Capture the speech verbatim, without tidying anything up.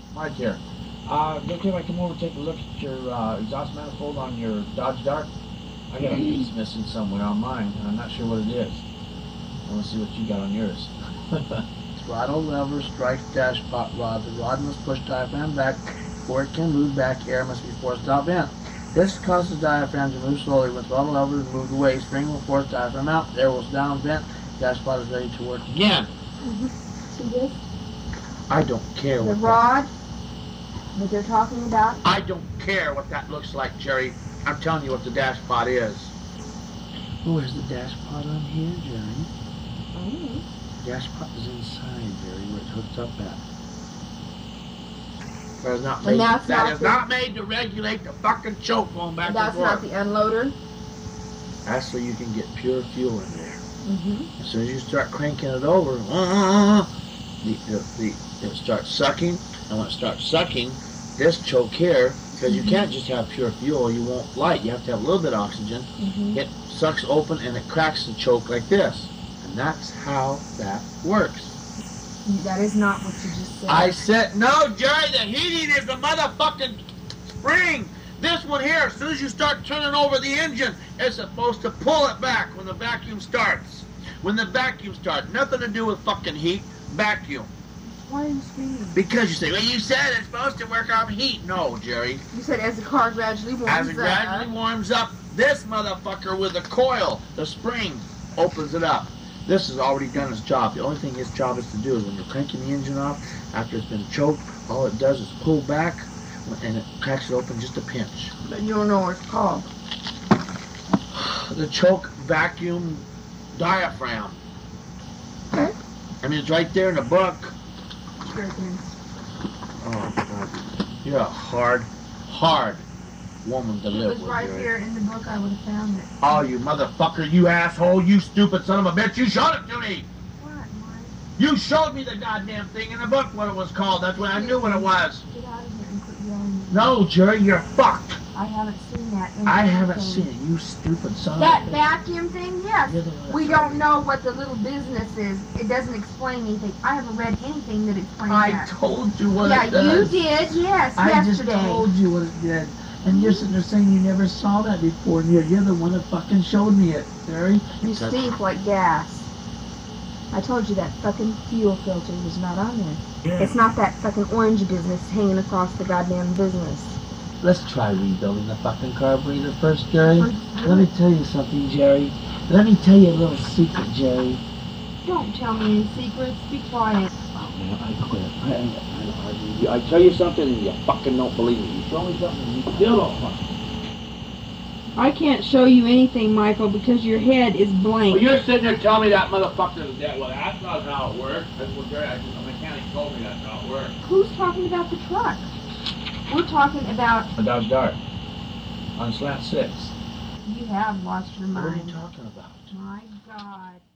Mike here. Uh, is it okay if I come over and take a look at your uh, exhaust manifold on your Dodge Dart? I got a piece missing somewhere on mine, and I'm not sure what it is. I want to see what you got on yours. Throttle lever strikes dash pot rod. The rod must push diaphragm back before it can move back. Air must be forced out vent. This causes diaphragm to move slowly. When throttle lever is moved away, spring will force diaphragm out. Air will down vent. Dash pot is ready to work again. Mm-hmm. See this? I don't care The what rod that they're talking about? That, I don't care what that looks like, Jerry. I'm telling you what the dash pot is. Oh, where's the dash pot on here, Jerry? Mm-hmm. Dash pot is inside, Jerry, where it's hooked up at. That is not made, And that's that not is the- not made to regulate the fucking choke going back That's and forth. not the unloader? That's so you can get pure fuel in there. Mm-hmm. As soon as you start cranking it over, uh, the, the, the, it starts sucking, and when it starts sucking, this choke here, because you Mm-hmm. can't just have pure fuel, you won't light, you have to have a little bit of oxygen. Mm-hmm. It sucks open and it cracks the choke like this. And that's how that works. That is not what you just said. I said, no, Jerry, the heating is the motherfucking spring. This one here, as soon as you start turning over the engine, it's supposed to pull it back when the vacuum starts. When the vacuum starts, nothing to do with fucking heat, vacuum. Why are you screaming? Because you say, well, you said it's supposed to work off heat. No, Jerry. You said as the car gradually warms As it up. gradually warms up, this motherfucker with the coil, the spring, opens it up. This has already done its job. The only thing its job is to do is when you're cranking the engine off, after it's been choked, all it does is pull back, and it cracks it open just a pinch. But you don't know what it's called. The choke vacuum diaphragm. Okay. I mean, it's right there in the book. Sure it is. Oh, God. You're a hard, hard woman to It live was with, right Jerry. here in the book. I would have found it. Oh, you motherfucker, you asshole, you stupid son of a bitch, you showed it to me! What, Mike? You showed me the goddamn thing in the book, what it was called. That's when I knew what it was. Get out of here and quit yelling. No, Jerry, you're fucked. I haven't seen that. In I haven't anything. seen it, you stupid son That of a bitch. vacuum thing, yes. You're the one that We told don't me. know what the little business is. It doesn't explain anything. I haven't read anything that explains I that. told you what yeah, it does. you did, yes, I yesterday. just told you what it did. And you're sitting there saying you never saw that before, and you're, you're the one that fucking showed me it, Jerry. You stink like gas. I told you that fucking fuel filter was not on there. Yeah. It's not that fucking orange business hanging across the goddamn business. Let's try rebuilding the fucking carburetor first, Jerry. Let me tell you something, Jerry. Let me tell you a little secret, Jerry. Don't tell me any secrets. Be quiet. Oh, man, I quit. I, I, I, I tell you something and you fucking don't believe me. You show me something and you still don't fucking. I can't show you anything, Michael, because your head is blank. Well, you're sitting there telling me that motherfucker is dead. Well, that's not how it works. That's what Jerry, a mechanic told me that's how it works. Who's talking about the truck? We're talking about... A Dodge Dart. On slant six. You have lost your What are mind. you talking about? My God.